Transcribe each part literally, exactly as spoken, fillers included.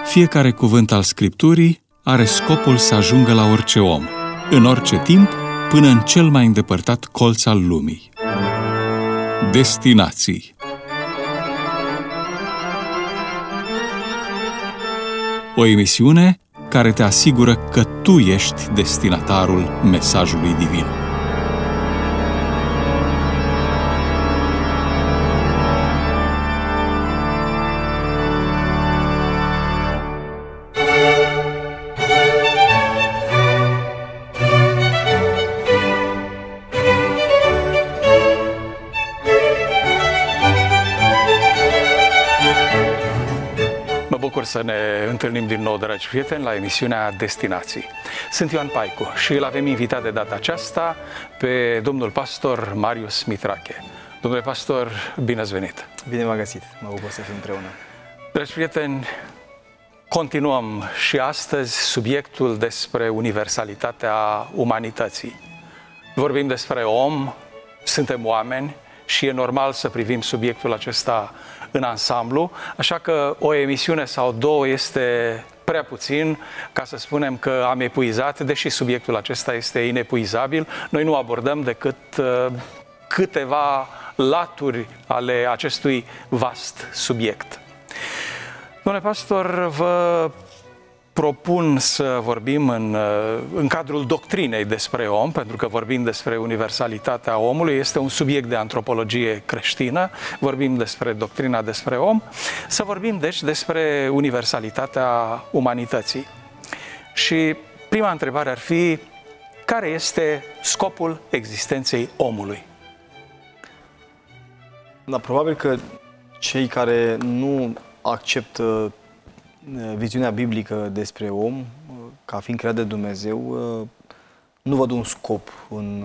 Fiecare cuvânt al Scripturii are scopul să ajungă la orice om, în orice timp, până în cel mai îndepărtat colț al lumii. Destinații. O emisiune care te asigură că tu ești destinatarul mesajului divin. Să ne întâlnim din nou, dragi prieteni, la emisiunea Destinații. Sunt Ioan Paicu și îl avem invitat de data aceasta pe domnul pastor Marius Mitrache. Domnule pastor, bine ați venit! Bine v-am găsit! Mă bucur să fim împreună. Dragi prieteni, continuăm și astăzi subiectul despre universalitatea umanității. Vorbim despre om, suntem oameni și e normal să privim subiectul acesta în ansamblu, așa că o emisiune sau două este prea puțin ca să spunem că am epuizat, deși subiectul acesta este inepuizabil. Noi nu abordăm decât uh, câteva laturi ale acestui vast subiect. Domnule pastor, vă propun să vorbim în, în cadrul doctrinei despre om, pentru că vorbim despre universalitatea omului, este un subiect de antropologie creștină, vorbim despre doctrina despre om, să vorbim deci despre universalitatea umanității. Și prima întrebare ar fi, care este scopul existenței omului? Da, probabil că cei care nu acceptă viziunea biblică despre om, ca fiind creat de Dumnezeu, nu văd un scop în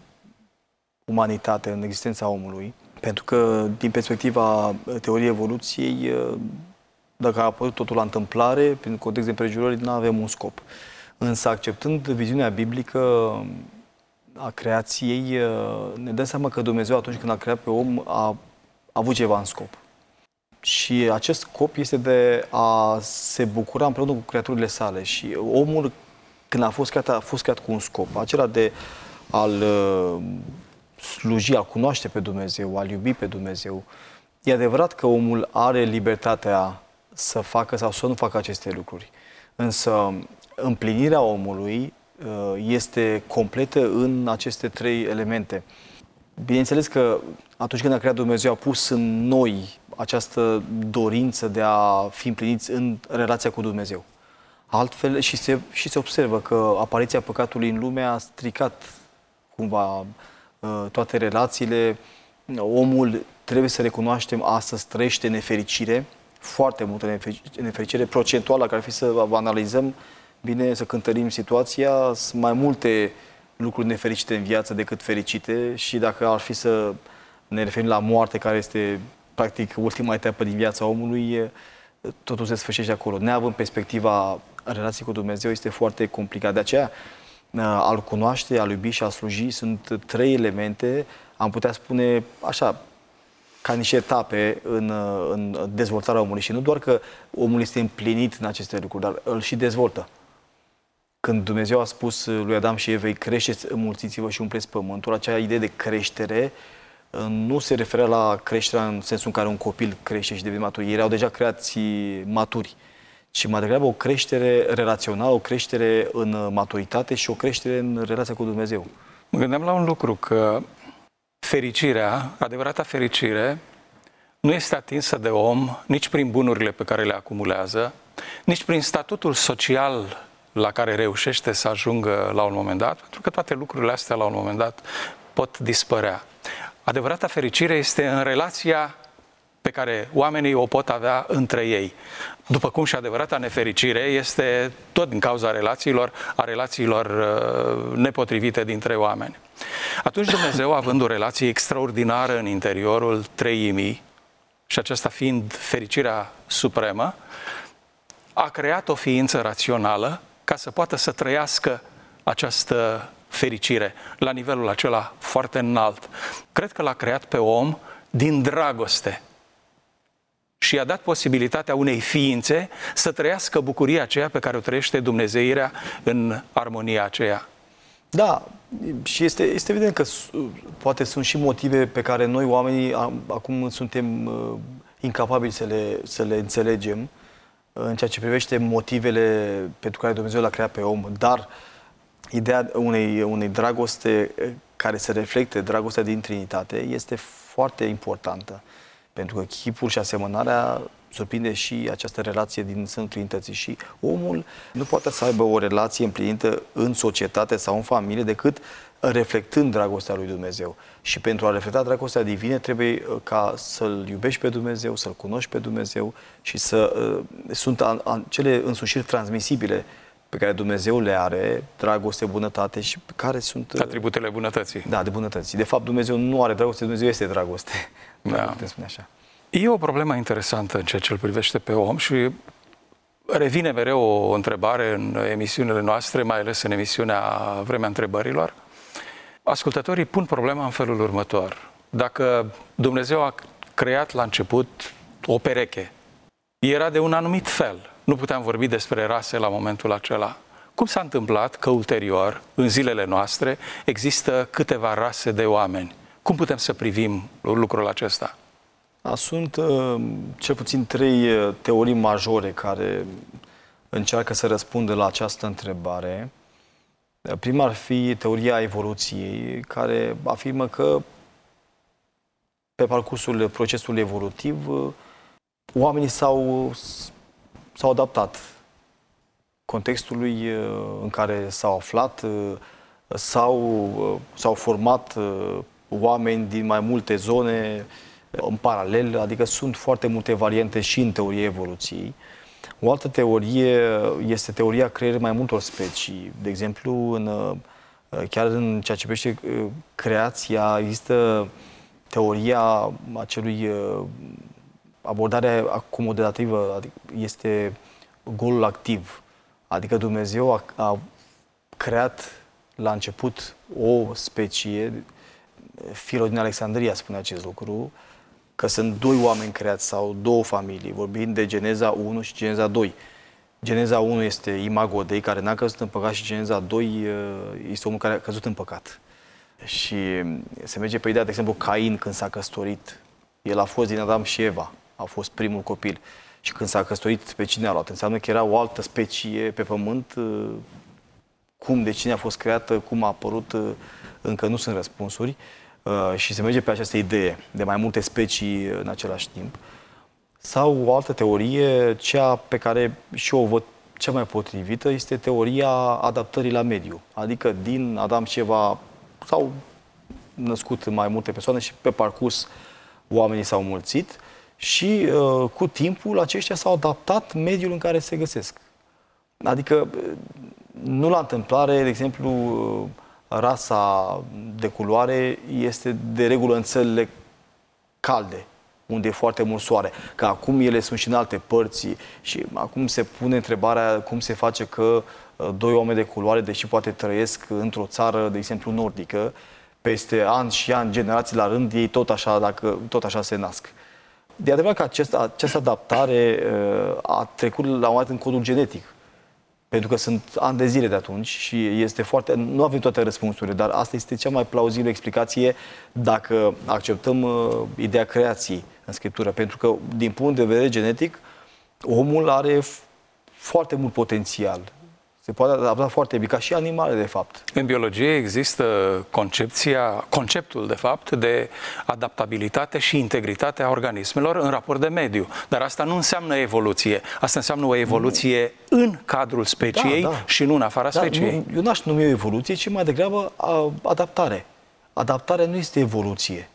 umanitate, în existența omului. Pentru că, din perspectiva teoriei evoluției, dacă a apărut totul la întâmplare, prin context de împrejurări, nu avem un scop. Însă, acceptând viziunea biblică a creației, ne dăm seama că Dumnezeu, atunci când a creat pe om, a avut ceva în scop. Și acest scop este de a se bucura împreună cu creaturile sale. Și omul, când a fost creat, a fost creat cu un scop, acela de a-L sluji, a-L cunoaște pe Dumnezeu, a-L iubi pe Dumnezeu. E adevărat că omul are libertatea să facă sau să nu facă aceste lucruri. Însă împlinirea omului este completă în aceste trei elemente. Bineînțeles că atunci când a creat Dumnezeu, a pus în noi această dorință de a fi împliniți în relația cu Dumnezeu. Altfel, și se, și se observă că apariția păcatului în lume a stricat cumva toate relațiile. Omul, trebuie să recunoaștem, astăzi trăiește nefericire, foarte multă nefericire, procentuală, care ar fi să analizăm bine, să cântărim situația, sunt mai multe lucruri nefericite în viață decât fericite și dacă ar fi să ne referim la moarte, care este practic ultima etapă din viața omului, totul se sfârșește acolo. Neavând perspectiva relației cu Dumnezeu, este foarte complicat. De aceea, a-L cunoaște, a-L iubi și a sluji sunt trei elemente, am putea spune așa, ca niște etape în, în dezvoltarea omului. Și nu doar că omul este împlinit în aceste lucruri, dar îl și dezvoltă. Când Dumnezeu a spus lui Adam și Evei, creșteți, înmulțiți-vă și umpleți pământul, acea idee de creștere nu se referă la creșterea în sensul în care un copil crește și devine matur. Ei erau deja creați maturi, ci mai degrabă o creștere relațională, o creștere în maturitate și o creștere în relația cu Dumnezeu. Mă gândeam la un lucru, că fericirea, adevărata fericire, nu este atinsă de om nici prin bunurile pe care le acumulează, nici prin statutul social la care reușește să ajungă la un moment dat, pentru că toate lucrurile astea la un moment dat pot dispărea. Adevărata fericire este în relația pe care oamenii o pot avea între ei. După cum și adevărata nefericire este tot din cauza relațiilor, a relațiilor uh, nepotrivite dintre oameni. Atunci Dumnezeu, având o relație extraordinară în interiorul treimii, și aceasta fiind fericirea supremă, a creat o ființă rațională ca să poată să trăiască această fericire la nivelul acela foarte înalt. Cred că l-a creat pe om din dragoste și i-a dat posibilitatea unei ființe să trăiască bucuria aceea pe care o trăiește dumnezeirea în armonia aceea. Da, și este, este evident că poate sunt și motive pe care noi oamenii acum suntem uh, incapabili să le, să le înțelegem în ceea ce privește motivele pentru care Dumnezeu l-a creat pe om, dar ideea unei, unei dragoste care se reflecte, dragostea din Trinitate, este foarte importantă. Pentru că chipul și asemănarea surprinde și această relație din sânul Trinității. Și omul nu poate să aibă o relație împlinită în societate sau în familie decât reflectând dragostea lui Dumnezeu. Și pentru a reflecta dragostea divină trebuie ca să-L iubești pe Dumnezeu, să-L cunoști pe Dumnezeu și să uh, sunt a, a, cele însușiri transmisibile pe care Dumnezeu le are, dragoste, bunătate și care sunt... Atributele bunătății. Da, de bunătății. De fapt, Dumnezeu nu are dragoste, Dumnezeu este dragoste. Da. Putem spune așa. E o problemă interesantă în ceea ce îl privește pe om și revine mereu o întrebare în emisiunile noastre, mai ales în emisiunea Vremea Întrebărilor. Ascultătorii pun problema în felul următor. Dacă Dumnezeu a creat la început o pereche, era de un anumit fel. Nu puteam vorbi despre rase la momentul acela. Cum s-a întâmplat că ulterior, în zilele noastre, există câteva rase de oameni? Cum putem să privim lucrul acesta? Da, sunt uh, cel puțin trei uh, teorii majore care încearcă să răspundă la această întrebare. Prima ar fi teoria evoluției, care afirmă că pe parcursul procesului evolutiv uh, oamenii s-au, s-au adaptat contextului uh, în care s-au aflat, uh, s-au, uh, s-au format uh, oameni din mai multe zone în paralel, adică sunt foarte multe variante și în teoria evoluției. O altă teorie este teoria creării mai multor specii. De exemplu, în, chiar în ceea ce privește creația, există teoria acelui abordarea acomodativă, adică este golul activ. Adică Dumnezeu a, a creat la început o specie, Filo din Alexandria spune acest lucru, că sunt doi oameni creați sau două familii, vorbind de Geneza unu și Geneza doi. Geneza unu este Imago Dei, care n-a căzut în păcat, și Geneza doi este omul care a căzut în păcat. Și se merge pe ideea, de exemplu, Cain, când s-a căsătorit, el a fost din Adam și Eva, a fost primul copil. Și când s-a căsătorit, pe cine a luat? Înseamnă că era o altă specie pe pământ. Cum, de cine a fost creată, cum a apărut, încă nu sunt răspunsuri. Și se merge pe această idee de mai multe specii în același timp. Sau o altă teorie, cea pe care și eu o văd cea mai potrivită, este teoria adaptării la mediu. Adică din Adam și Eva s-au născut mai multe persoane și pe parcurs oamenii s-au mulțit și cu timpul aceștia s-au adaptat mediul în care se găsesc. Adică nu la întâmplare, de exemplu, rasa de culoare este de regulă în țările calde, unde e foarte mult soare. Că acum ele sunt și în alte părți și acum se pune întrebarea cum se face că doi oameni de culoare, deși poate trăiesc într-o țară, de exemplu, nordică, peste ani și ani, generații la rând, ei tot așa, dacă, tot așa se nasc. De adevărat că acest, această adaptare a trecut la un moment în codul genetic. Pentru că sunt ani de zile de atunci și este foarte... Nu avem toate răspunsurile, dar asta este cea mai plauzibilă explicație dacă acceptăm uh, ideea creației în Scriptură. Pentru că, din punct de vedere genetic, omul are foarte mult potențial. Se poate adapta foarte bine, ca și animale, de fapt. În biologie există concepția, conceptul, de fapt, de adaptabilitate și integritate a organismelor în raport de mediu. Dar asta nu înseamnă evoluție. Asta înseamnă o evoluție nu. în cadrul speciei, da, da. și nu în afara da, speciei. Nu, eu n-aș numi o evoluție, ci mai degrabă adaptare. Adaptarea nu este evoluție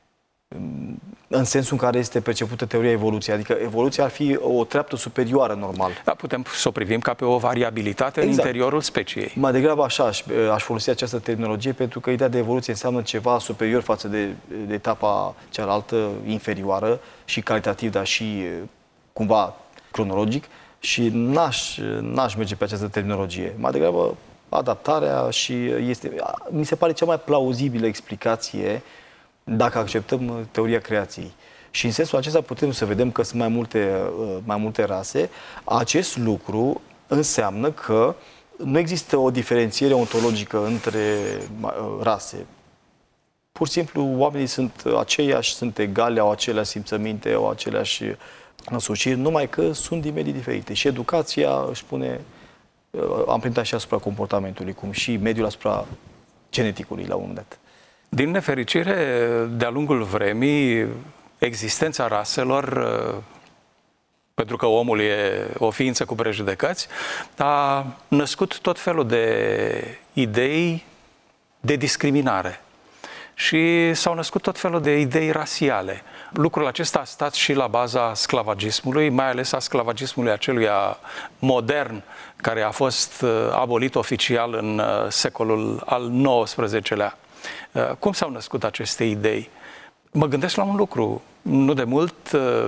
în sensul în care este percepută teoria evoluției. Adică evoluția ar fi o treaptă superioară, normal. Da, putem să o privim ca pe o variabilitate exact. în interiorul speciei. Mai degrabă așa aș, aș folosi această terminologie, pentru că ideea de evoluție înseamnă ceva superior față de, de etapa cealaltă, inferioară, și calitativ, dar și cumva cronologic, și n-aș, n-aș merge pe această terminologie. Mai degrabă adaptarea, și este, mi se pare cea mai plauzibilă explicație dacă acceptăm teoria creației. Și în sensul acesta putem să vedem că sunt mai multe, mai multe rase. Acest lucru înseamnă că nu există o diferențiere ontologică între rase. Pur și simplu, oamenii sunt aceiași, sunt egali, au aceleași simțăminte, au aceleași însușiri, numai că sunt din medii diferite. Și educația își pune amprenta și asupra comportamentului, cum și mediul asupra geneticului la un moment dat. Din nefericire, de-a lungul vremii, existența raselor, pentru că omul e o ființă cu prejudecăți, a născut tot felul de idei de discriminare. Și s-au născut tot felul de idei rasiale. Lucrul acesta a stat și la baza sclavagismului, mai ales a sclavagismului aceluia modern, care a fost abolit oficial în secolul al nouăsprezecelea. Cum s-au născut aceste idei? Mă gândesc la un lucru. Nu de mult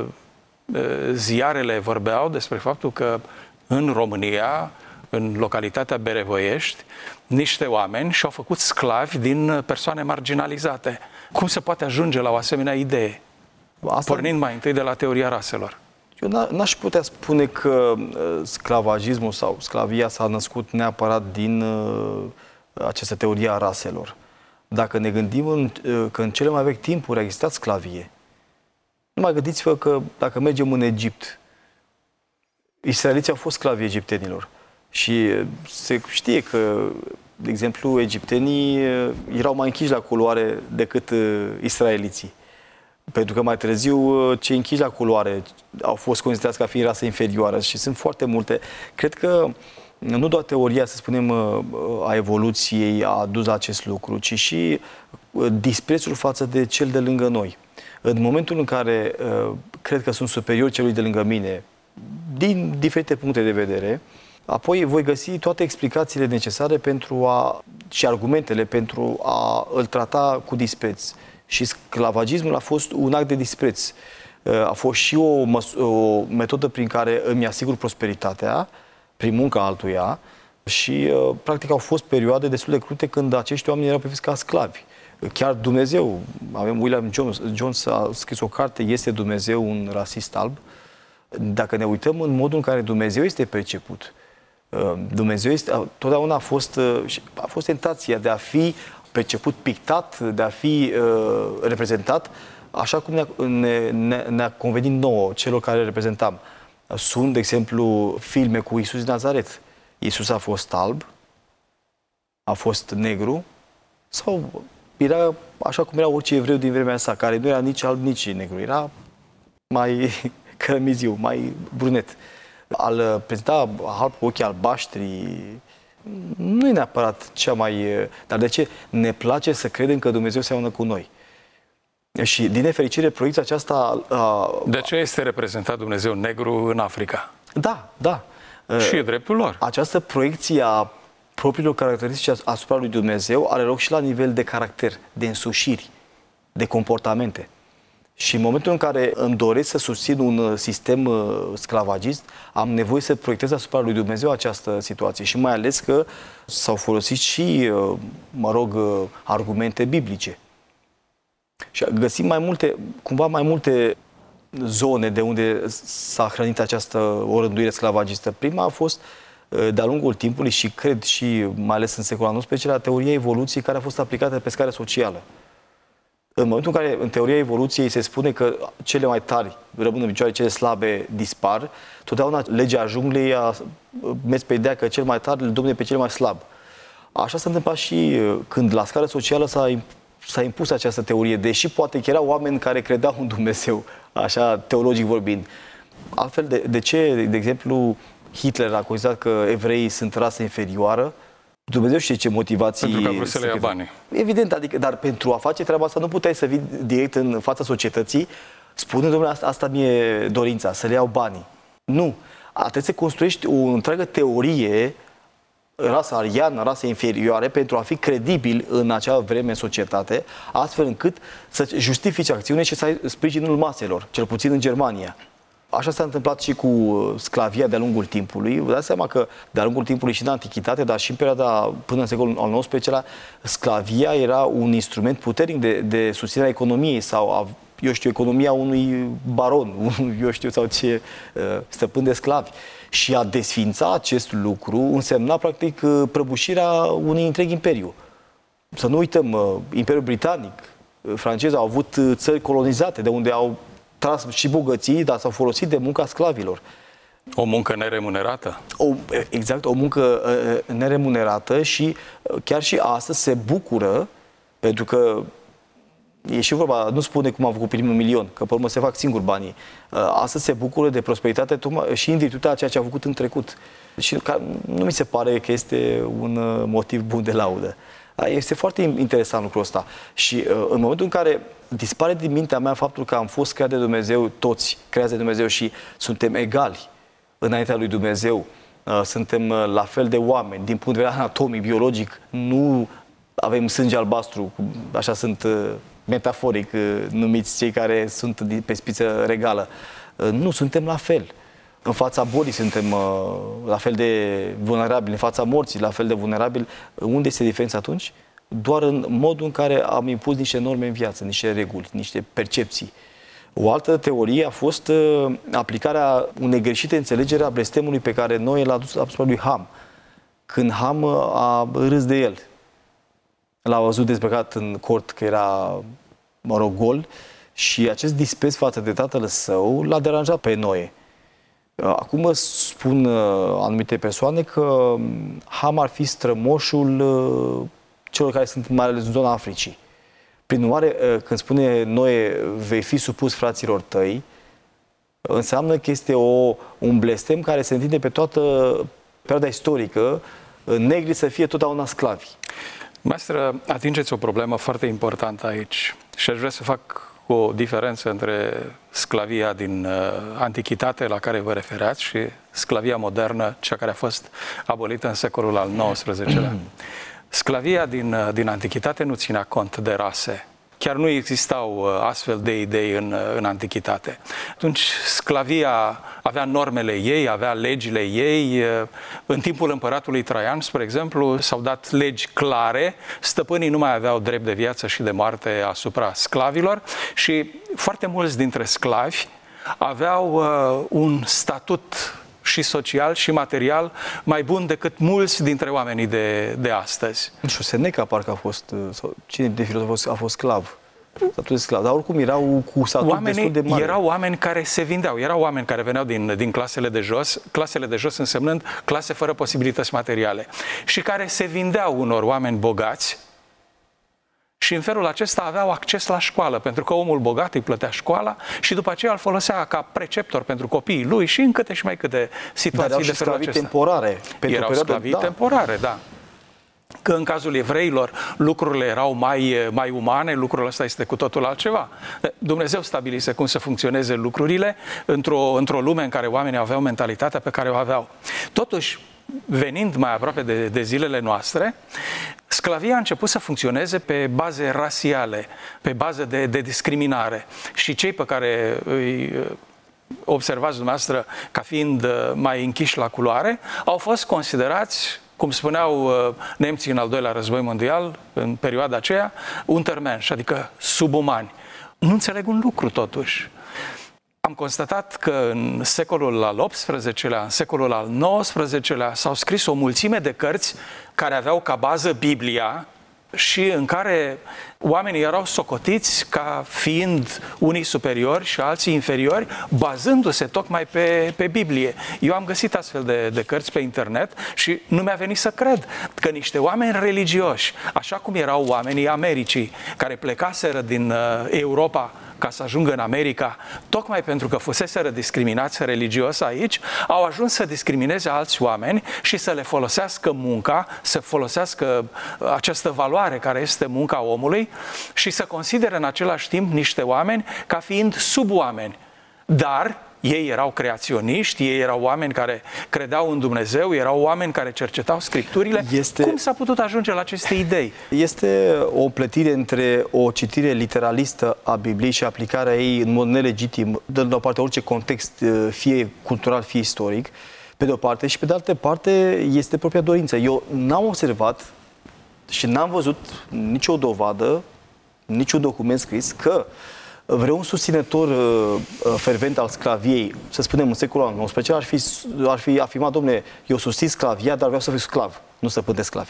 ziarele vorbeau despre faptul că în România, în localitatea Berevoiești, niște oameni și-au făcut sclavi din persoane marginalizate. Cum se poate ajunge la o asemenea idee? Asta... Pornind mai întâi de la teoria raselor. Eu n-aș putea spune că sclavagismul sau sclavia s-a născut neapărat din uh, această teorie a raselor. Dacă ne gândim în, uh, că în cele mai vechi timpuri a existat sclavie, nu mai gândiți-vă că dacă mergem în Egipt, israeliții au fost sclavi egiptenilor. Și se știe că, de exemplu, egiptenii erau mai închiși la culoare decât israeliții. Pentru că mai târziu cei închiși la culoare au fost considerați ca fiind rasă inferioară și sunt foarte multe. Cred că nu doar teoria, să spunem, a evoluției a adus la acest lucru, ci și disprețul față de cel de lângă noi. În momentul în care cred că sunt superior celui de lângă mine, din diferite puncte de vedere, apoi voi găsi toate explicațiile necesare pentru a, și argumentele pentru a îl trata cu dispreț. Și sclavagismul a fost un act de dispreț. A fost și o, o metodă prin care îmi asigur prosperitatea, prin munca altuia, și practic au fost perioade destul de crute când acești oameni erau priviți ca sclavi. Chiar Dumnezeu, avem William Jones, Jones a scris o carte, Este Dumnezeu un rasist alb? Dacă ne uităm în modul în care Dumnezeu este perceput, Dumnezeu este, totdeauna a fost, a fost tentația de a fi perceput, pictat, de a fi uh, reprezentat așa cum ne-a, ne, ne, ne-a convenit nouă, celor care reprezentam. Sunt, de exemplu, filme cu Iisus din Nazaret. Iisus a fost alb, a fost negru, sau era așa cum era orice evreu din vremea sa, care nu era nici alb, nici negru. Era mai cărămiziu, mai brunet. Al prezenta alb cu ochii albaștri nu e neapărat cea mai... Dar de ce? Ne place să credem că Dumnezeu seamănă cu noi. Și, din nefericire, proiecția aceasta... A... De ce este reprezentat Dumnezeu negru în Africa? Da, da. Și e dreptul lor. Această proiecție a propriilor caracteristici asupra lui Dumnezeu are loc și la nivel de caracter, de însușiri, de comportamente. Și în momentul în care îmi doresc să susțin un sistem uh, sclavagist, am nevoie să proiectez asupra lui Dumnezeu această situație. Și mai ales că s-au folosit și, uh, mă rog, uh, argumente biblice. Și găsim mai multe, cumva mai multe zone de unde s-a hrănit această orânduire sclavagistă. Prima a fost uh, de-a lungul timpului și cred și mai ales în secolul al nouăsprezecelea, teoria evoluției care a fost aplicată pe scară socială. În momentul în care, în teoria evoluției, se spune că cele mai tari rămân în picioare, cele slabe dispar, totdeauna legea junglei a mers pe ideea că cel mai tare îl domne pe cel mai slab. Așa s-a întâmplat și când la scară socială s-a, s-a impus această teorie, deși poate că erau oameni care credeau în Dumnezeu, așa teologic vorbind. Altfel, de, de ce, de exemplu, Hitler a considerat că evreii sunt rasă inferioară? Dumnezeu știe ce motivații... Pentru că a vrut să le ia banii. Evident, adică, dar pentru a face treaba asta nu puteai să vii direct în fața societății spunând, domnule, asta, asta mi-e dorința, să le iau banii. Nu. Trebuie să construiești o întreagă teorie, rasa ariană, rasa inferioare, pentru a fi credibil în acea vreme în societate, astfel încât să justifici acțiune și să ai sprijinul maselor, cel puțin în Germania. Așa s-a întâmplat și cu sclavia de-a lungul timpului. Vă dați seama că de-a lungul timpului și în Antichitate, dar și în perioada până în secolul al nouăsprezecelea, sclavia era un instrument puternic de, de susținere a economiei sau a eu știu, economia unui baron, eu știu, sau ce stăpân de sclavi. Și a desfința acest lucru însemna, practic, prăbușirea unui întreg imperiu. Să nu uităm, Imperiul Britanic, francezi au avut țări colonizate, de unde au tras și bogății, dar s-au folosit de munca sclavilor. O muncă neremunerată? O, exact, o muncă neremunerată și chiar și astăzi se bucură, pentru că e și vorba, nu spune cum am făcut primul milion, că pe urmă se fac singur banii. Astăzi se bucură de prosperitate și în virtutea ceea ce a făcut în trecut. Și nu mi se pare că este un motiv bun de laudă. Este foarte interesant lucrul ăsta. Și în momentul în care dispare din mintea mea faptul că am fost creat de Dumnezeu, toți creați de Dumnezeu și suntem egali înaintea lui Dumnezeu, suntem la fel de oameni, din punct de vedere anatomic, biologic, nu avem sânge albastru, așa sunt metaforic numiți cei care sunt pe spiță regală. Nu, suntem la fel. În fața bolii suntem la fel de vulnerabili, în fața morții la fel de vulnerabili. Unde este diferența atunci? Doar în modul în care am impus niște norme în viață, niște reguli, niște percepții. O altă teorie a fost aplicarea unei greșite înțelegere a blestemului pe care Noe l-a adus asupra lui Ham, când Ham a râs de el. L-a văzut dezbrăcat în cort că era, mă rog, gol, și acest dispreț față de tatăl său l-a deranjat pe Noe. Acum spun anumite persoane că Ham ar fi strămoșul celor care sunt mai ales în zona Africii. Prin urmare, când spune Noe, vei fi supus fraților tăi, înseamnă că este o, un blestem care se întinde pe toată perioada istorică, negri să fie totdeauna sclavi. Maestră, atingeți o problemă foarte importantă aici și aș vrea să fac o diferență între sclavia din uh, antichitate la care vă refereați și sclavia modernă, cea care a fost abolită în secolul al nouăsprezecelea. Sclavia din, uh, din antichitate nu ținea cont de rase. Chiar nu existau uh, astfel de idei în, uh, în antichitate. Atunci sclavia avea normele ei, avea legile ei. Uh, în timpul împăratului Traian, spre exemplu, s-au dat legi clare. Stăpânii nu mai aveau drept de viață și de moarte asupra sclavilor și foarte mulți dintre sclavi aveau uh, un statut și social și material mai bun decât mulți dintre oamenii de, de astăzi. Și Seneca parcă a fost, sau cine de filozof a fost, a fost sclav. Statut de sclav, dar oricum erau cu statut Oamenii destul de mare. Erau oameni care se vindeau, erau oameni care veneau din, din clasele de jos, clasele de jos însemnând clase fără posibilități materiale, și care se vindeau unor oameni bogați și în felul acesta aveau acces la școală, pentru că omul bogat îi plătea școala și după aceea îl folosea ca preceptor pentru copiii lui și în câte și mai câte situații de felul acesta. Temporare. Pentru erau sclavii da. temporare, da. Că în cazul evreilor lucrurile erau mai, mai umane, lucrul ăsta este cu totul altceva. Dumnezeu stabilise cum să funcționeze lucrurile într-o, într-o lume în care oamenii aveau mentalitatea pe care o aveau. Totuși, venind mai aproape de, de zilele noastre, sclavia a început să funcționeze pe baze rasiale, pe bază de, de discriminare. Și cei pe care îi observați dumneavoastră ca fiind mai închiși la culoare, au fost considerați, cum spuneau nemții în al doilea război mondial, în perioada aceea, untermensch, adică subumani. Nu înțeleg un lucru totuși. Am constatat că în secolul al optsprezecelea, în secolul al nouăsprezecelea s-au scris o mulțime de cărți care aveau ca bază Biblia și în care oamenii erau socotiți ca fiind unii superiori și alții inferiori, bazându-se tocmai pe, pe Biblie. Eu am găsit astfel de, de cărți pe internet și nu mi-a venit să cred că niște oameni religioși, așa cum erau oamenii Americii, care plecaseră din uh, Europa ca să ajungă în America, tocmai pentru că fuseseră discriminați religios aici, au ajuns să discrimineze alți oameni și să le folosească munca, să folosească această valoare care este munca omului și să considere în același timp niște oameni ca fiind suboameni. Dar ei erau creaționiști, ei erau oameni care credeau în Dumnezeu, erau oameni care cercetau Scripturile. Este, Cum s-a putut ajunge la aceste idei? Este o plătire între o citire literalistă a Bibliei și aplicarea ei în mod nelegitim, dând la o parte orice context, fie cultural, fie istoric, pe de o parte, și pe de altă parte este propria dorință. Eu n-am observat și n-am văzut nicio dovadă, niciun document scris că vreun susținător uh, fervent al sclaviei, să spunem în secolul al nouăsprezecelea, ar fi, ar fi afirmat, domnule, eu susțin sclavia, dar vreau să fiu sclav, nu stăpân de sclavi.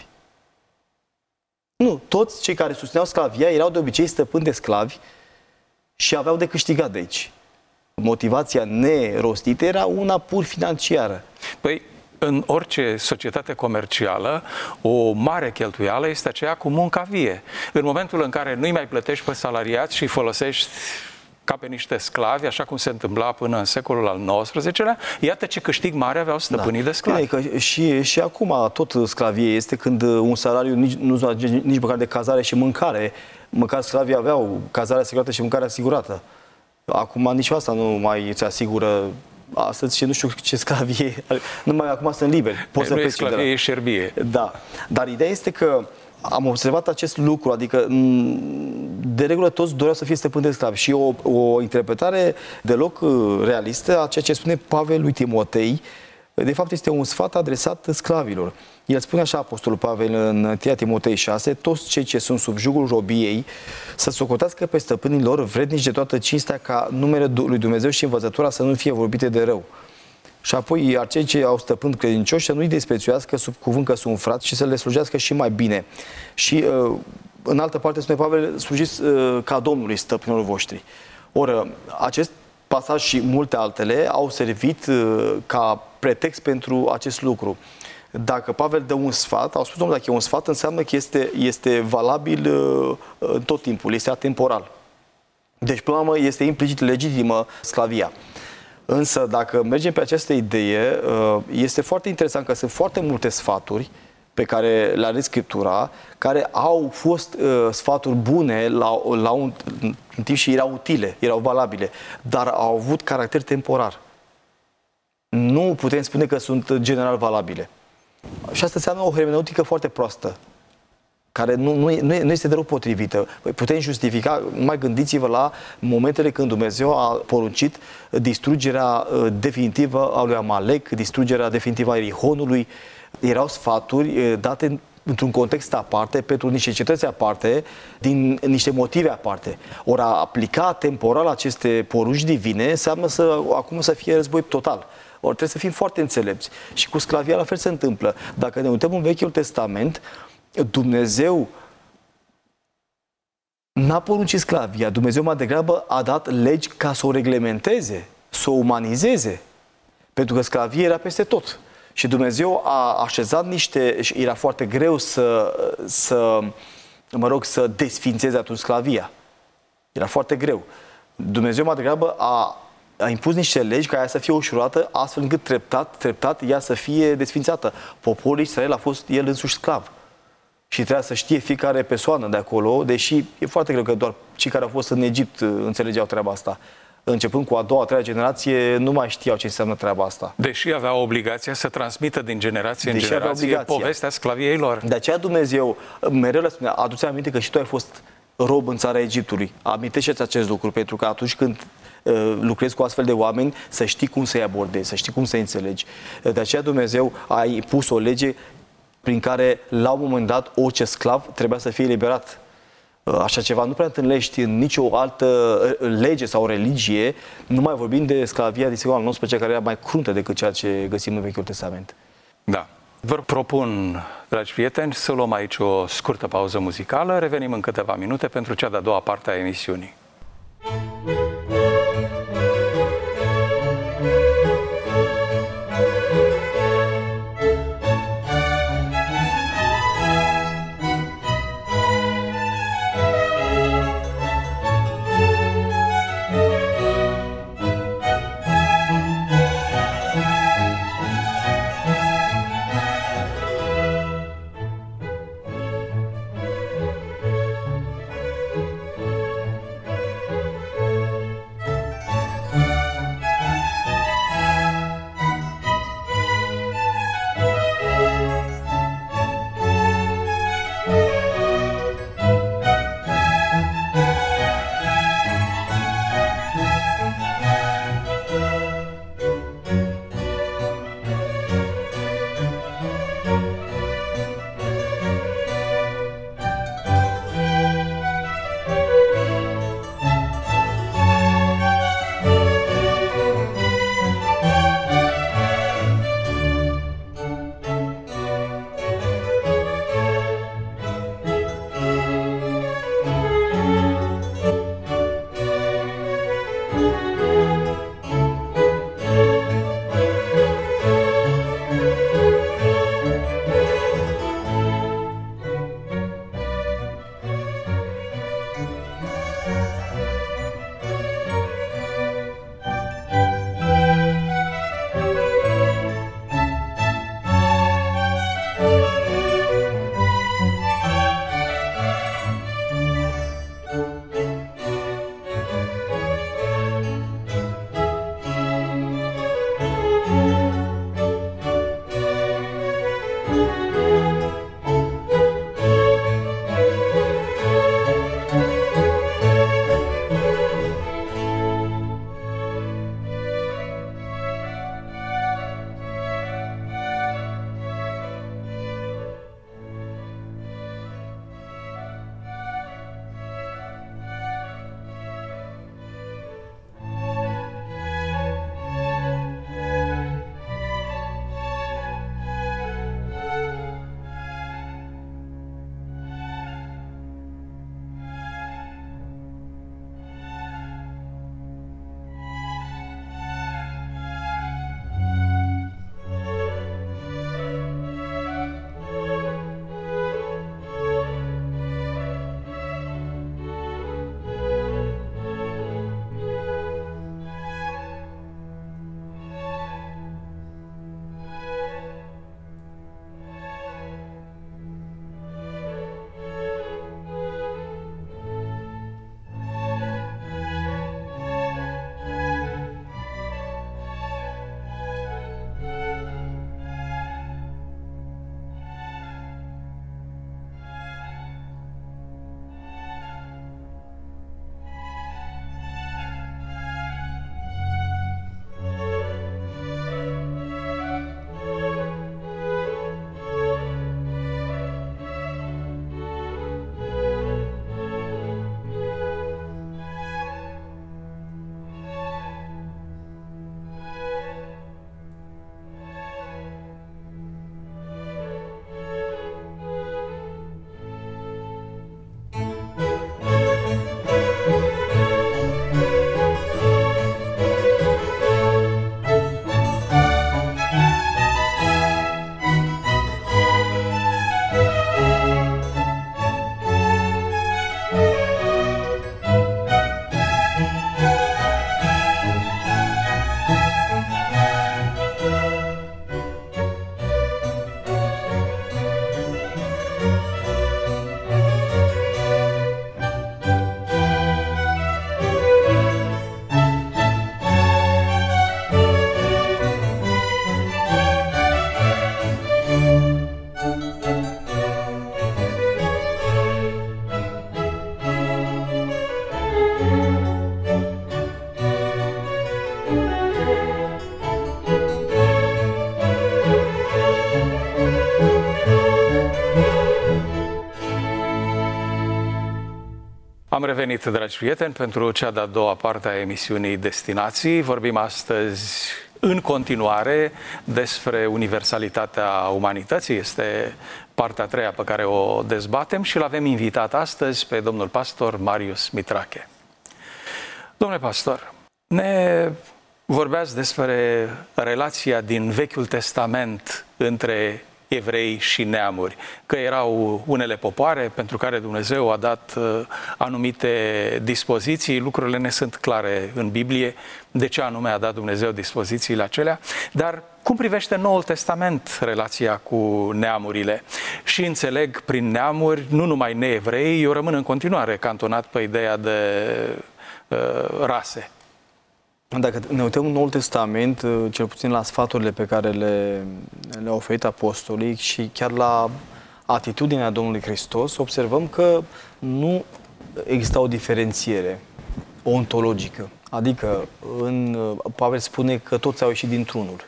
Nu, toți cei care susțineau sclavia erau de obicei stăpâni de sclavi și aveau de câștigat de aici. Motivația nerostită era una pur financiară. Păi, în orice societate comercială, o mare cheltuială este aceea cu munca vie. În momentul în care nu-i mai plătești pe salariați și îi folosești ca pe niște sclavi, așa cum se întâmpla până în secolul al nouăsprezecelea, iată ce câștig mare aveau stăpânii da. de sclavi. Că și, și acum tot sclavie este când un salariu nici, nu nici măcar de cazare și mâncare, măcar sclavii aveau cazare asigurată și mâncare asigurată. Acum nici asta nu mai îți asigură. Astăzi și nu știu ce sclavie, numai acum sunt liberi. Poți să pleci de la... e șerbie. Da, dar ideea este că am observat acest lucru, adică de regulă toți doreau să fie stăpâni de sclavi și o, o interpretare deloc realistă a ceea ce spune Pavel lui Timotei, de fapt este un sfat adresat sclavilor. El spune așa, Apostolul Pavel în întâi Timotei șase, toți cei ce sunt sub jugul robiei să socotească pe stăpânii lor vrednici de toată cinstea, ca numele lui Dumnezeu și învățătura să nu fie vorbite de rău. Și apoi, iar cei ce au stăpâni credincioși să nu-i desprețuiască sub cuvânt că sunt frați și să le slujească și mai bine. Și în altă parte spune Pavel, slujiți ca Domnului stăpânilor voștri. Ori, acest pasaj și multe altele au servit ca pretext pentru acest lucru. Dacă Pavel dă un sfat, au spus, domnule, dacă e un sfat, înseamnă că este, este valabil în tot timpul, este atemporal. Deci, până la urmă, este implicit legitimă sclavia. Însă, dacă mergem pe această idee, este foarte interesant că sunt foarte multe sfaturi pe care le are Scriptura, care au fost uh, sfaturi bune la, la un, un timp și erau utile, erau valabile, dar au avut caracter temporar. Nu putem spune că sunt general valabile. Și asta înseamnă o hermeneutică foarte proastă, care nu, nu, nu este deloc potrivită. Putem justifica, mai gândiți-vă la momentele când Dumnezeu a poruncit distrugerea definitivă a lui Amalek, distrugerea definitivă a Erihonului. Erau sfaturi date într-un context aparte, pentru niște cetăți aparte, din niște motive aparte. Ori a aplica temporal aceste porunci divine înseamnă să, acum să fie război total. Ori trebuie să fim foarte înțelepți. Și cu sclavia la fel se întâmplă. Dacă ne uităm în Vechiul Testament, Dumnezeu n-a poruncit sclavia. Dumnezeu mai degrabă a dat legi ca să o reglementeze, să o umanizeze. Pentru că sclavia era peste tot. Și Dumnezeu a așezat niște... Și era foarte greu să, să, mă rog, să desfințeze atunci sclavia. Era foarte greu. Dumnezeu mai degrabă a, a impus niște legi ca ea să fie ușurată, astfel încât treptat, treptat ea să fie desfințată. Poporul Israel a fost el însuși sclav. Și trebuia să știe fiecare persoană de acolo, deși e foarte greu că doar cei care au fost în Egipt înțelegeau treaba asta. Începând cu a doua, a treia generație, nu mai știau ce înseamnă treaba asta. Deși aveau obligația să transmită din generație în Deși generație povestea sclaviei lor. De aceea Dumnezeu mereu le spunea, adu-ți aminte că și tu ai fost rob în țara Egiptului. Amintește-ți acest lucru, pentru că atunci când uh, lucrezi cu astfel de oameni, să știi cum să-i abordezi, să știi cum să-i înțelegi. De aceea Dumnezeu a impus o lege prin care, la un moment dat, orice sclav trebuia să fie eliberat. Așa ceva nu prea întâlnești în nicio altă lege sau religie, nu mai vorbim de sclavia din secolul al nouăsprezecelea, care era mai cruntă decât ceea ce găsim în Vechiul Testament. Da. Vă propun, dragi prieteni, să luăm aici o scurtă pauză muzicală. Revenim în câteva minute pentru cea de-a doua parte a emisiunii. Am revenit, dragi prieteni, pentru cea de-a doua parte a emisiunii Destinații. Vorbim astăzi în continuare despre universalitatea umanității. Este partea a treia pe care o dezbatem și l-avem invitat astăzi pe domnul pastor Marius Mitrache. Domnule pastor, ne vorbeați despre relația din Vechiul Testament între evrei și neamuri, că erau unele popoare pentru care Dumnezeu a dat uh, anumite dispoziții. Lucrurile ne sunt clare în Biblie de ce anume a dat Dumnezeu dispozițiile acelea, dar cum privește Noul Testament relația cu neamurile? Și înțeleg prin neamuri nu numai neevrei, eu rămân în continuare cantonat pe ideea de uh, rase. Dacă ne uităm în Noul Testament, cel puțin la sfaturile pe care le, le-a oferit apostolii și chiar la atitudinea Domnului Hristos, observăm că nu exista o diferențiere ontologică. Adică, în, Pavel spune că toți au ieșit dintr-unul.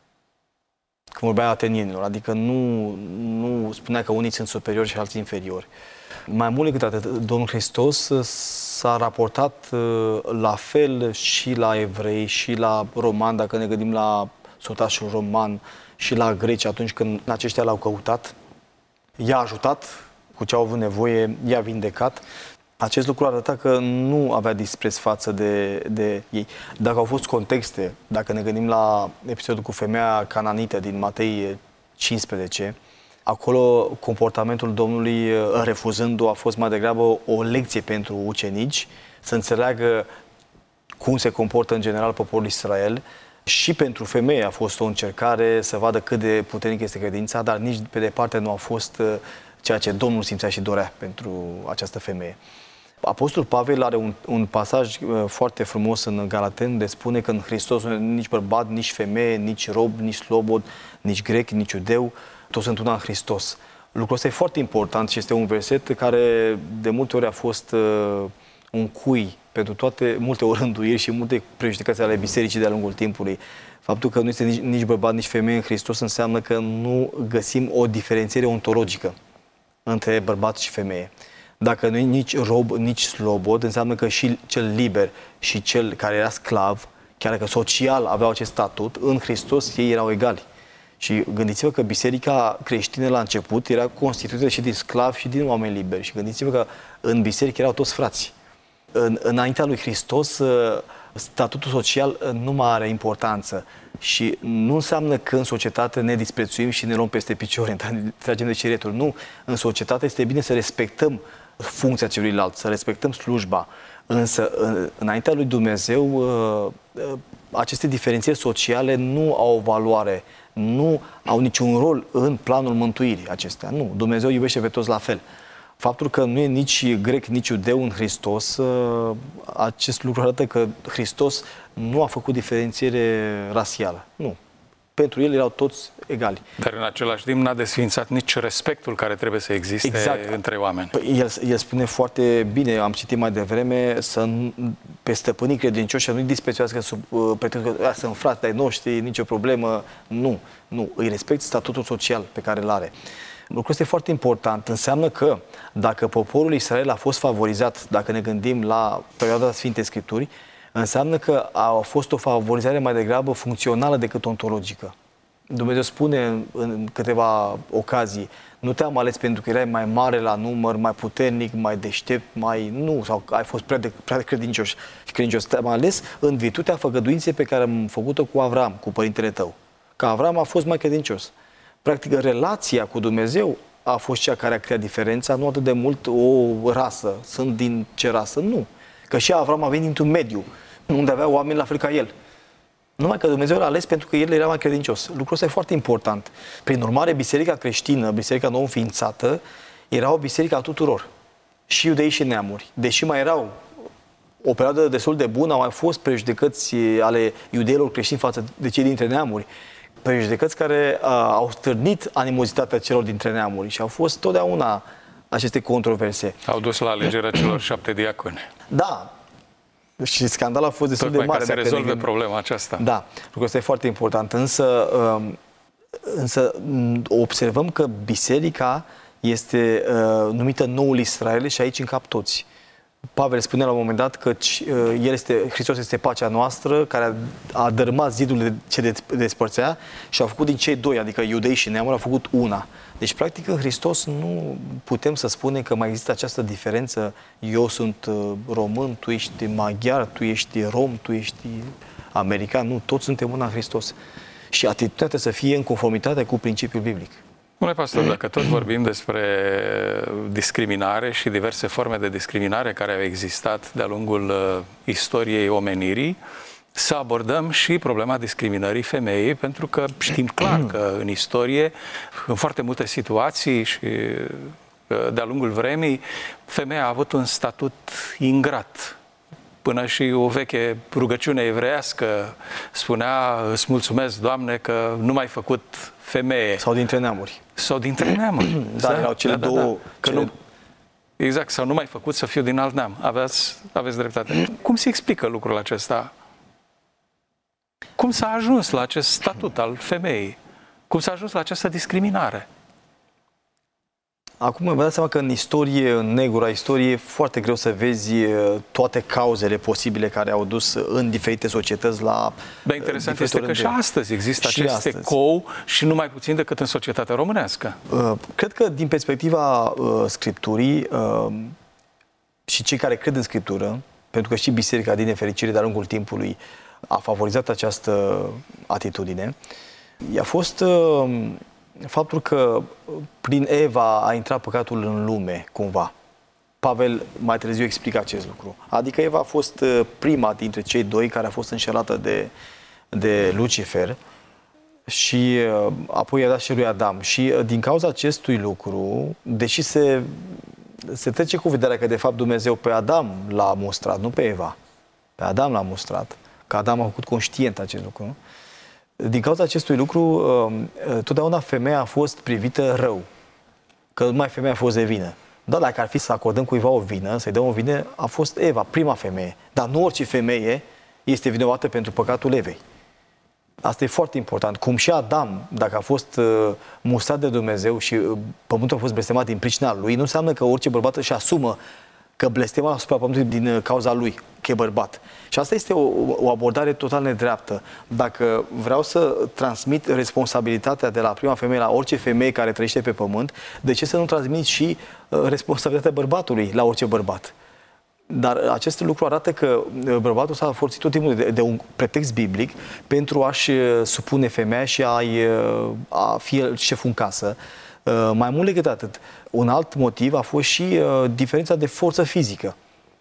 Când vorbea atenienilor, adică nu, nu spunea că unii sunt superiori și alții inferiori. Mai mult decât atât, Domnul Hristos s-a raportat la fel și la evrei, și la romani, dacă ne gândim la sotașul roman, și la greci atunci când aceștia l-au căutat. I-a ajutat cu ce au avut nevoie, i-a vindecat. Acest lucru arăta că nu avea dispreț față de, de ei. Dacă au fost contexte, dacă ne gândim la episodul cu femeia cananită din Matei cincisprezece, acolo comportamentul Domnului refuzându-o a fost mai degrabă o lecție pentru ucenici, să înțeleagă cum se comportă în general poporul Israel. Și pentru femeie a fost o încercare să vadă cât de puternic este credința, dar nici pe departe nu a fost ceea ce Domnul simțea și dorea pentru această femeie. Apostolul Pavel are un, un pasaj foarte frumos în Galateni, unde spune că în Hristos nu nici bărbat, nici femeie, nici rob, nici slobod, nici grec, nici iudeu, toți sunt una în Hristos. Lucrul ăsta e foarte important și este un verset care de multe ori a fost uh, un cui pentru toate, multe orânduiri și multe prejudecăți ale bisericii de-a lungul timpului. Faptul că nu este nici, nici bărbat, nici femeie în Hristos înseamnă că nu găsim o diferențiere ontologică între bărbat și femeie. Dacă nu e nici rob, nici slobod, înseamnă că și cel liber și cel care era sclav, chiar dacă social aveau acest statut, în Hristos ei erau egali. Și gândiți-vă că biserica creștină la început era constituită și din sclavi și din oameni liberi. Și gândiți-vă că în biserică erau toți frați. În, înaintea lui Hristos, statutul social nu mai are importanță. Și nu înseamnă că în societate ne disprețuim și ne luăm peste picioare, tragem de ciretul. Nu. În societate este bine să respectăm funcția celuilalt, să respectăm slujba. Însă, înaintea lui Dumnezeu, aceste diferențieri sociale nu au o valoare, nu au niciun rol în planul mântuirii acestea. Nu. Dumnezeu iubește pe toți la fel. Faptul că nu e nici grec, nici iudeu în Hristos, acest lucru arată că Hristos nu a făcut diferențiere rasială. Nu. Pentru el erau toți egali. Dar în același timp n-a desființat nici respectul care trebuie să existe exact. Între oameni. El, el spune foarte bine, am citit mai devreme, să pe stăpânii credincioși să nu-i disprețuiască sub pretextul că sunt frați de-ai noștri, nicio problemă. Nu, nu. Îi respect statutul social pe care îl are. Lucrul este foarte important. Înseamnă că dacă poporul Israel a fost favorizat, dacă ne gândim la perioada Sfintei Scripturi, înseamnă că a fost o favorizare mai degrabă funcțională decât ontologică. Dumnezeu spune în, în câteva ocazii, nu te-am ales pentru că erai mai mare la număr, mai puternic, mai deștept, mai... Nu, sau ai fost prea, de, prea credincios. credincios. Te-am ales în virtutea făgăduinței pe care am făcut-o cu Avram, cu părintele tău. Că Avram a fost mai credincios. Practic, relația cu Dumnezeu a fost cea care a creat diferența, nu atât de mult o rasă. Sunt din ce rasă? Nu. Că și Avram a venit dintr-un mediu unde avea oameni la fel ca el. Numai că Dumnezeu l-a ales pentru că el era mai credincios. Lucrul ăsta e foarte important. Prin urmare, biserica creștină, biserica nou înființată, era o biserică a tuturor. Și iudei și neamuri. Deși mai erau o perioadă destul de bună, au mai fost prejudecăți ale iudeilor creștini față de cei dintre neamuri. Prejudecăți care uh, au stârnit animozitatea celor dintre neamuri și au fost totdeauna aceste controverse. Au dus la alegerea celor șapte diaconi. Da. Și scandalul a fost destul Tocmai de mare. Ca să rezolve problema aceasta. Da. Lucrul ăsta e foarte important. Însă, uh, însă observăm că biserica este uh, numită Noul Israel și aici încap toți. Pavel spunea la un moment dat că el este, Hristos este pacea noastră, care a dărâmat zidul ce despărțea și a făcut din cei doi, adică iudei și neamuri, a făcut una. Deci, practic, în Hristos nu putem să spunem că mai există această diferență. Eu sunt român, tu ești maghiar, tu ești rom, tu ești american. Nu, toți suntem una în Hristos. Și atitudinea trebuie să fie în conformitate cu principiul biblic. Domnule pastor, dacă tot vorbim despre discriminare și diverse forme de discriminare care au existat de-a lungul uh, istoriei omenirii, să abordăm și problema discriminării femeii, pentru că știm clar că în istorie, în foarte multe situații și uh, de-a lungul vremii, femeia a avut un statut ingrat. Până și o veche rugăciune evreiască spunea: îți mulțumesc, Doamne, că nu m-ai făcut femeie. Sau dintre neamuri. Sau dintre neamuri. Da, erau cele da, două... Da, da. Că cele... nu, exact, sau nu m-ai făcut să fiu din alt neam. Aveți, aveți dreptate. Cum se explică lucrul acesta? Cum s-a ajuns la acest statut al femeii? Cum s-a ajuns la această discriminare? Acum vă dați seama că în istorie, în negura istorie, e foarte greu să vezi toate cauzele posibile care au dus în diferite societăți la... Dar interesant este că și astăzi există și acest astăzi. ecou și nu mai puțin decât în societatea românească. Cred că din perspectiva Scripturii și cei care cred în Scriptură, pentru că și Biserica, din nefericire, de-a lungul timpului a favorizat această atitudine, i-a fost... faptul că prin Eva a intrat păcatul în lume, cumva. Pavel mai târziu explică acest lucru. Adică Eva a fost prima dintre cei doi care a fost înșelată de, de Lucifer și apoi i-a dat și lui Adam. Și din cauza acestui lucru, deși se, se trece cu vederea că de fapt Dumnezeu pe Adam l-a mustrat, nu pe Eva. Pe Adam l-a mustrat, că Adam a făcut conștient acest lucru. Din cauza acestui lucru, totdeauna femeia a fost privită rău. Că numai femeia a fost de vină. Dar dacă ar fi să acordăm cuiva o vină, să-i dăm o vină, a fost Eva, prima femeie. Dar nu orice femeie este vinovată pentru păcatul Evei. Asta e foarte important. Cum și Adam, dacă a fost mustrat de Dumnezeu și pământul a fost blestemat din pricina lui, nu înseamnă că orice bărbat își asumă că blestema asupra pământului din cauza lui, că e bărbat. Și asta este o, o abordare total nedreaptă. Dacă vreau să transmit responsabilitatea de la prima femeie la orice femeie care trăiește pe pământ, de ce să nu transmit și uh, responsabilitatea bărbatului la orice bărbat? Dar acest lucru arată că bărbatul s-a folosit tot timpul de, de un pretext biblic pentru a-și supune femeia și a-i, a fi el șeful în casă. Uh, mai mult decât atât, un alt motiv a fost și uh, diferența de forță fizică.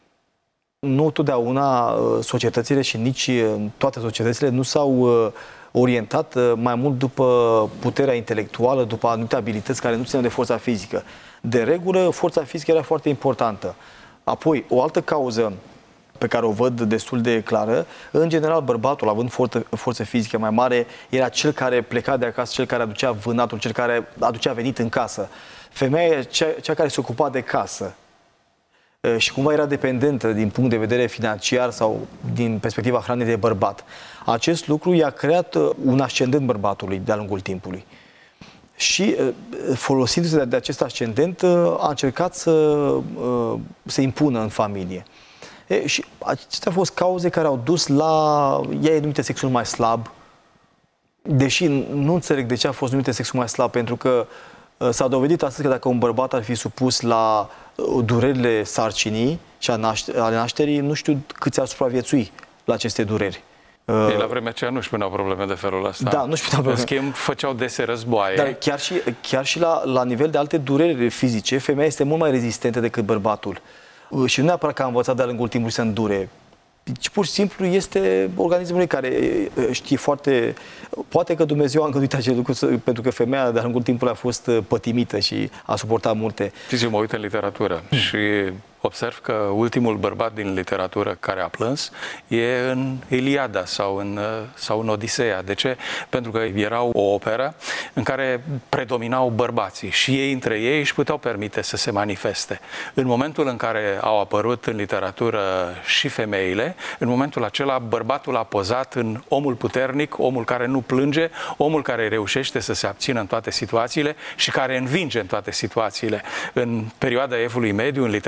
Nu totdeauna uh, societățile și nici uh, toate societățile nu s-au uh, orientat uh, mai mult după puterea intelectuală, după anumite abilități care nu țineau de forța fizică. De regulă, forța fizică era foarte importantă. Apoi, o altă cauză pe care o văd destul de clară, în general bărbatul, având forță, forță fizică mai mare, era cel care pleca de acasă, cel care aducea vânatul, cel care aducea venit în casă. Femeia cea, cea care se ocupa de casă și cumva era dependentă din punct de vedere financiar sau din perspectiva hranei de bărbat. Acest lucru i-a creat un ascendent bărbatului de-a lungul timpului. Și folosindu-se de acest ascendent, a încercat să se impună în familie. E, și acestea au fost cauze care au dus la, ea e numită sexul mai slab, deși nu înțeleg de ce a fost numită sexul mai slab, pentru că s-a dovedit astăzi că dacă un bărbat ar fi supus la durerile sarcinii și ale nașterii, nu știu câți ar supraviețui la aceste dureri. Ei, la vremea aceea nu-și puneau probleme de felul ăsta. Da, nu-și puneau probleme. În schimb, făceau dese războaie. Dar chiar și, chiar și la, la nivel de alte dureri fizice, femeia este mult mai rezistentă decât bărbatul. Și nu neapărat că a învățat de-a lungul timpului să îndure, ci pur și simplu este organismul care știe foarte... Poate că Dumnezeu a îngăduit acest lucru pentru că femeia de-a lungul timpului a fost pătimită și a suportat multe. Știți, eu mă uit în literatură hmm. și observ că ultimul bărbat din literatură care a plâns e în Iliada sau în, sau în Odiseea. De ce? Pentru că era o operă în care predominau bărbații și ei între ei își puteau permite să se manifeste. În momentul în care au apărut în literatură și femeile, în momentul acela bărbatul a pozat în omul puternic, omul care nu plânge, omul care reușește să se abțină în toate situațiile și care învinge în toate situațiile. În perioada Evului Mediu, în literatura Evului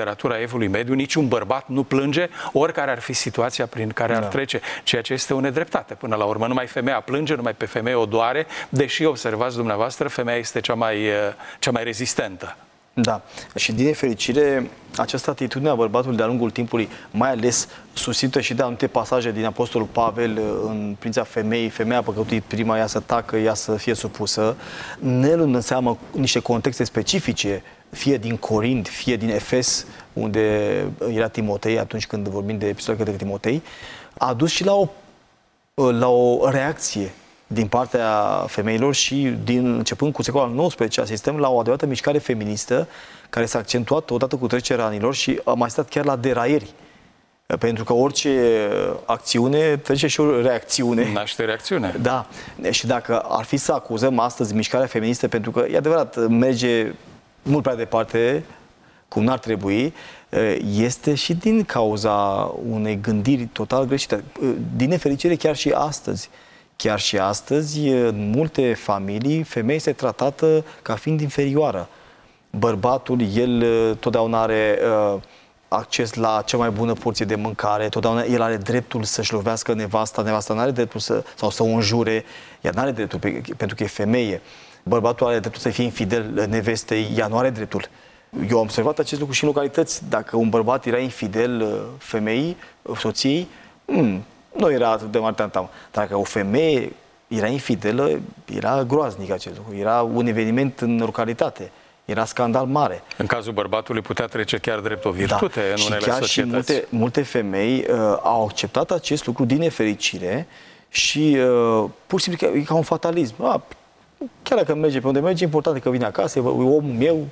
Evului Mediu, niciun bărbat nu plânge, oricare ar fi situația prin care ar Da. trece, ceea ce este o nedreptate. Până la urmă, numai femeia plânge, numai pe femeie o doare, deși, observați dumneavoastră, femeia este cea mai, cea mai rezistentă. Da. Și din nefericire, această atitudine a bărbatului de-a lungul timpului, mai ales susținută și de anumite pasaje din Apostolul Pavel în privința femeii, femeia a păcătuit prima, ea să tacă, ea să fie supusă, ne luând în seamă niște contexte specifice, fie din Corint, fie din Efes, unde era Timotei, atunci când vorbim de epistolele către Timotei, a dus și la o, la o reacție din partea femeilor și din, începând cu secolul al nouăsprezecelea, asistăm la o adevărată mișcare feministă care s-a accentuat odată cu trecerea anilor și a mai stat chiar la deraieri. Pentru că orice acțiune trece și o reacțiune. Naște reacțiune. Da. Și dacă ar fi să acuzăm astăzi mișcarea feministă, pentru că, e adevărat, merge mult prea departe, cum n-ar trebui, este și din cauza unei gândiri total greșite. Din nefericire, chiar și astăzi, chiar și astăzi, în multe familii, femeia este tratată ca fiind inferioară. Bărbatul, el totdeauna are uh, acces la cea mai bună porție de mâncare, totdeauna el are dreptul să-și lovească nevasta, nevasta nu are dreptul să, sau să o înjure, ea nu are dreptul pe, pentru că e femeie. Bărbatul are dreptul să fie infidel nevestei, ea nu are dreptul. Eu am observat acest lucru și în localități. Dacă un bărbat era infidel femeii, soției, hmm, nu era atât de mare tantam. Dacă o femeie era infidelă, era groaznic acest lucru. Era un eveniment în localitate. Era scandal mare. În cazul bărbatului putea trece chiar drept o virtute, da. În și unele chiar societăți. Și multe, multe femei uh, au acceptat acest lucru din nefericire și uh, pur și simplu e ca un fatalism. Ah, chiar dacă merge pe unde merge, important e că vine acasă, e omul meu,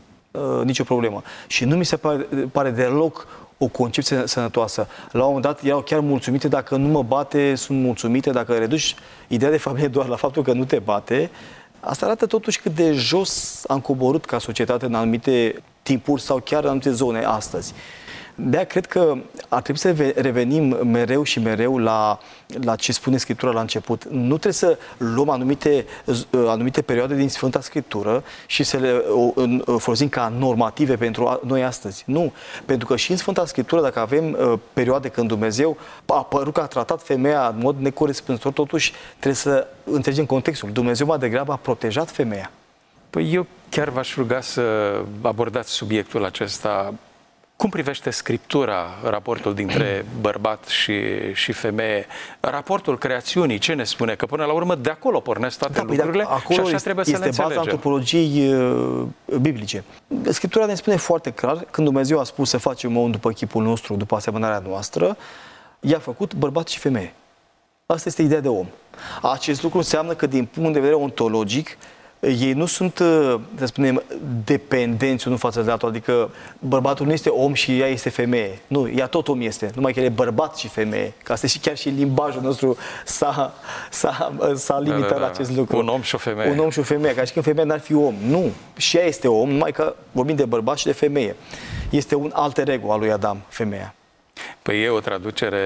uh, nicio problemă. Și nu mi se pare, pare deloc o concepție sănătoasă. La un moment dat erau chiar mulțumite, dacă nu mă bate, sunt mulțumite, dacă reduci ideea de familie doar la faptul că nu te bate, asta arată totuși cât de jos am coborât ca societate în anumite timpuri sau chiar în anumite zone astăzi. De-aia cred că ar trebui să revenim mereu și mereu la, la ce spune Scriptura la început. Nu trebuie să luăm anumite, anumite perioade din Sfânta Scriptură și să le folosim ca normative pentru noi astăzi. Nu. Pentru că și în Sfânta Scriptură, dacă avem perioade când Dumnezeu a părut că a tratat femeia în mod necorespunzător, totuși trebuie să înțelegem contextul. Dumnezeu mai degrabă a protejat femeia. Păi eu chiar v-aș ruga să abordați subiectul acesta. Cum privește Scriptura raportul dintre bărbat și, și femeie? Raportul creațiunii, ce ne spune? Că până la urmă de acolo pornesc toate da, lucrurile acolo și așa este, trebuie să este le înțelegem. baza antropologiei uh, biblice. Scriptura ne spune foarte clar, când Dumnezeu a spus să facem om după chipul nostru, după asemănarea noastră, i-a făcut bărbat și femeie. Asta este ideea de om. Acest lucru înseamnă că din punct de vedere ontologic, ei nu sunt, să spunem, dependenți unul față de altul, adică bărbatul nu este om și ea este femeie. Nu, ea tot om este, numai că el e bărbat și femeie. Că asta și chiar și limbajul nostru s-a, s-a, s-a limitat da, da, da. la acest lucru. Un om și o femeie. Un om și o femeie, ca și când femeia n-ar fi om. Nu, și ea este om, numai că vorbim de bărbat și de femeie. Este un alter ego al lui Adam, femeia. Păi e o traducere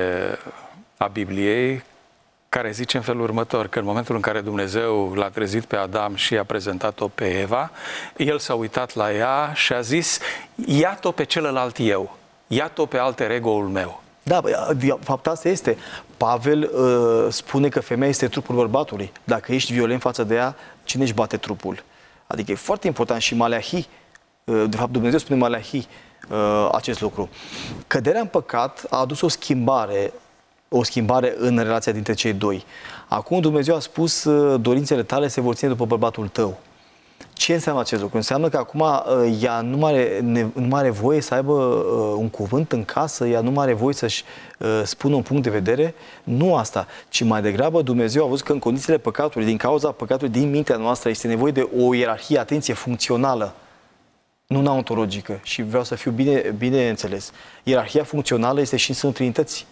a Bibliei care zice în felul următor, că în momentul în care Dumnezeu l-a trezit pe Adam și i-a prezentat-o pe Eva, el s-a uitat la ea și a zis, ia-t-o pe celălalt eu, ia-t-o pe alter ego-ul meu. Da, fapt asta este. Pavel uh, spune că femeia este trupul bărbatului. Dacă ești violent față de ea, cine își bate trupul? Adică e foarte important și Maleahi, uh, de fapt Dumnezeu spune Maleahi uh, acest lucru. Căderea în păcat a adus o schimbare o schimbare în relația dintre cei doi. Acum Dumnezeu a spus, dorințele tale se vor ține după bărbatul tău. Ce înseamnă acest lucru? Înseamnă că acum ea nu mai are, nu mai are voie să aibă un cuvânt în casă, ea nu mai are voie să-și spună un punct de vedere. Nu asta, ci mai degrabă Dumnezeu a văzut că în condițiile păcatului, din cauza păcatului din mintea noastră, este nevoie de o ierarhie, atenție, funcțională, nu ontologică. Și vreau să fiu bine, bine înțeles. Ierarhia funcțională este și în Sfântul Trinității.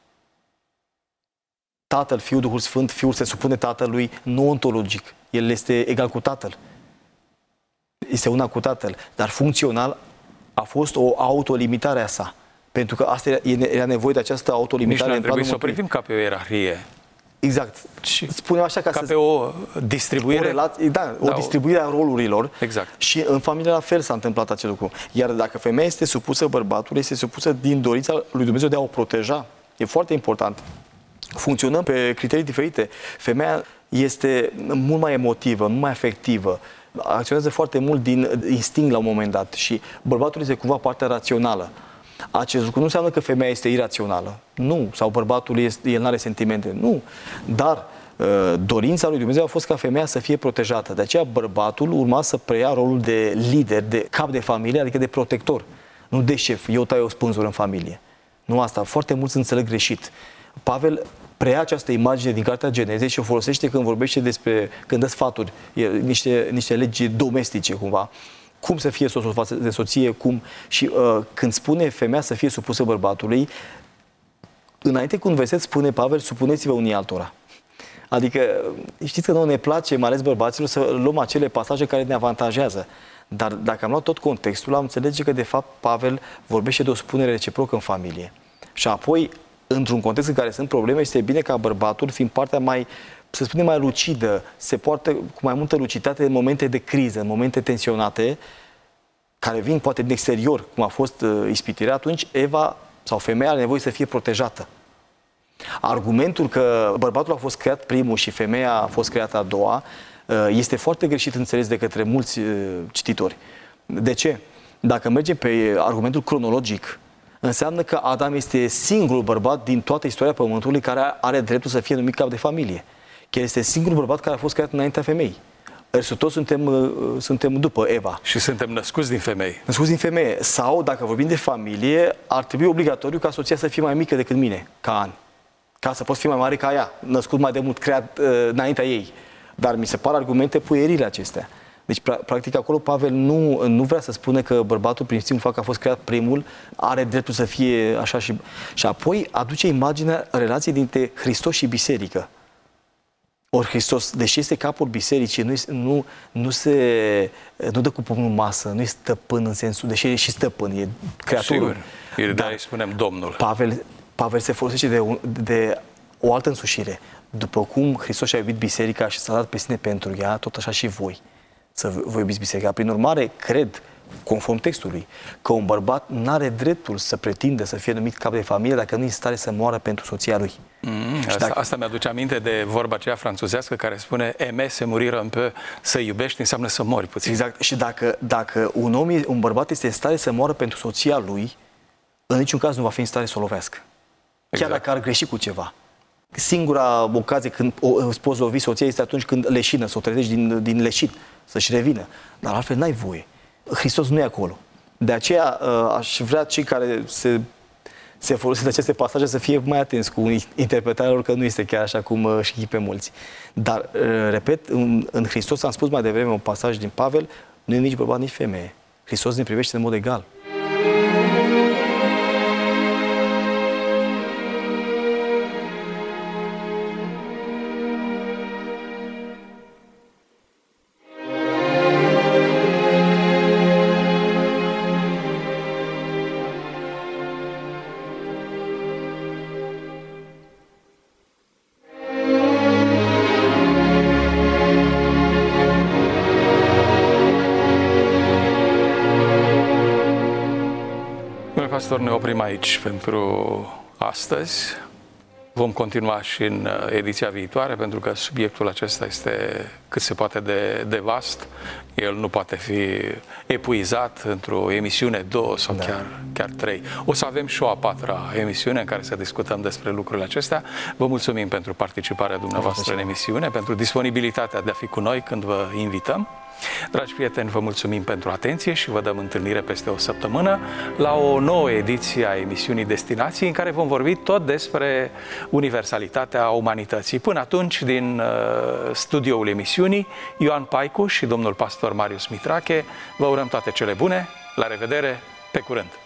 Tatăl, Fiul, Duhul Sfânt, Fiul se supune Tatălui, nu ontologic. El este egal cu Tatăl. Este una cu Tatăl. Dar funcțional a fost o autolimitare a sa. Pentru că asta era nevoie de această autolimitare. Nici nu ar trebui să o privim ca pe o ierarhie. Exact. Și spunem așa ca, ca să... pe o distribuire... O relație, da, o da, distribuire a rolurilor. Exact. Și în familie la fel s-a întâmplat acest lucru. Iar dacă femeia este supusă bărbatului, este supusă din dorința lui Dumnezeu de a o proteja. E foarte important. Funcționăm pe criterii diferite. Femeia este mult mai emotivă, mult mai afectivă, acționează foarte mult din instinct la un moment dat și bărbatul este cumva partea rațională. Acest lucru nu înseamnă că femeia este irațională. Nu. Sau bărbatul este, el nu are sentimente. Nu. Dar dorința lui Dumnezeu a fost ca femeia să fie protejată. De aceea bărbatul urma să preia rolul de lider, de cap de familie, adică de protector. Nu de șef. Eu tai o spânzură în familie. Nu asta. Foarte mulți înțeleg greșit. Pavel preia această imagine din Cartea Genezei și o folosește când vorbește despre, când dă sfaturi, niște, niște legi domestice cumva. Cum să fie soțul față de soție, cum... Și uh, când spune femeia să fie supusă bărbatului, înainte cu un verset spune Pavel, supuneți-vă unii altora. Adică, știți că nouă ne place, mai ales bărbaților, să luăm acele pasaje care ne avantajează. Dar dacă am luat tot contextul, am înțelege că, de fapt, Pavel vorbește de o supunere reciprocă în familie. Și apoi, într-un context în care sunt probleme, este bine ca bărbatul, fiind partea mai, să spunem, mai lucidă, se poartă cu mai multă luciditate în momente de criză, în momente tensionate, care vin poate din exterior, cum a fost uh, ispitirea, atunci Eva sau femeia are nevoie să fie protejată. Argumentul că bărbatul a fost creat primul și femeia a fost creată a doua uh, este foarte greșit înțeles de către mulți uh, cititori. De ce? Dacă mergem pe argumentul cronologic, înseamnă că Adam este singurul bărbat din toată istoria Pământului care are dreptul să fie numit cap de familie. Că este singurul bărbat care a fost creat înaintea femeii. Restul toți suntem, suntem după Eva. Și suntem născuți din femei. Născuți din femeie. Sau, dacă vorbim de familie, ar trebui obligatoriu ca soția să fie mai mică decât mine, ca an. Ca să pot fi mai mare ca ea, născut mai de mult, creat uh, înaintea ei. Dar mi se par argumente puierile acestea. Deci, practic, acolo Pavel nu, nu vrea să spună că bărbatul, prin simțul fapt că a fost creat primul, are dreptul să fie așa și... Și apoi aduce imaginea relației dintre Hristos și biserică. Ori Hristos, deși este capul bisericii, nu, nu, nu, se, nu dă cu pumnul în masă, nu e stăpân în sensul, deși e și stăpân, e creatorul. Sigur, da, îi spunem Domnul. Pavel, Pavel se folosește de, de o altă însușire. După cum Hristos a iubit biserica și s-a dat pe sine pentru ea, tot așa și voi să vă iubiți biserica. Prin urmare, cred, conform textului, că un bărbat nu are dreptul să pretindă să fie numit cap de familie dacă nu e în stare să moară pentru soția lui. Mm, asta dacă... asta mi-aduce aminte de vorba aceea franțuzească care spune aimer se mourir un peu, să iubești înseamnă să mori puțin. Exact. Și dacă, dacă un om, un bărbat este în stare să moară pentru soția lui, în niciun caz nu va fi în stare să o lovească. Exact. Chiar dacă ar greși cu ceva. Singura ocazie când o, îți poți lovi soția este atunci când leșină, să o trezești din, din leșin, să-și revină. Dar altfel n-ai voie. Hristos nu e acolo. De aceea aș vrea cei care se, se folosesc de aceste pasaje să fie mai atenți cu interpretarea lor, că nu este chiar așa cum își ghipe mulți. Dar, repet, în, în Hristos, am spus mai devreme un pasaj din Pavel, nu e nici bărbat, nici femeie. Hristos ne privește în mod egal. Pastor, ne oprim aici pentru astăzi. Vom continua și în ediția viitoare, pentru că subiectul acesta este cât se poate de, de vast. El nu poate fi epuizat într-o emisiune, două sau da. chiar, chiar trei. O să avem și o a patra emisiune în care să discutăm despre lucrurile acestea. Vă mulțumim pentru participarea dumneavoastră în emisiune, pentru disponibilitatea de a fi cu noi când vă invităm. Dragi prieteni, vă mulțumim pentru atenție și vă dăm întâlnire peste o săptămână la o nouă ediție a emisiunii Destinații, în care vom vorbi tot despre universalitatea umanității. Până atunci, din uh, studioul emisiunii, Ioan Paicu și domnul pastor Marius Mitrache, vă urăm toate cele bune, la revedere, pe curând!